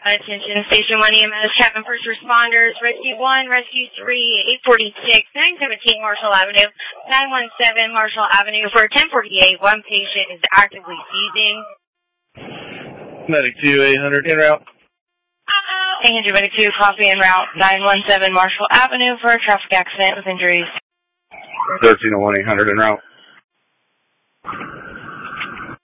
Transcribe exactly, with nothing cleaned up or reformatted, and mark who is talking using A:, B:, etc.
A: Attention, Station one E M S, Chapman First Responders, Rescue one, Rescue three, eight forty-six, nine seventeen Marshall Avenue, nine one seven Marshall Avenue. For ten forty-eight, one patient is actively seizing.
B: Medic two, eight hundred, en route.
A: eight hundred, Medic two, copy en route, nine one seven Marshall Avenue for a traffic accident with injuries.
B: thirteen oh one, eight hundred, en route.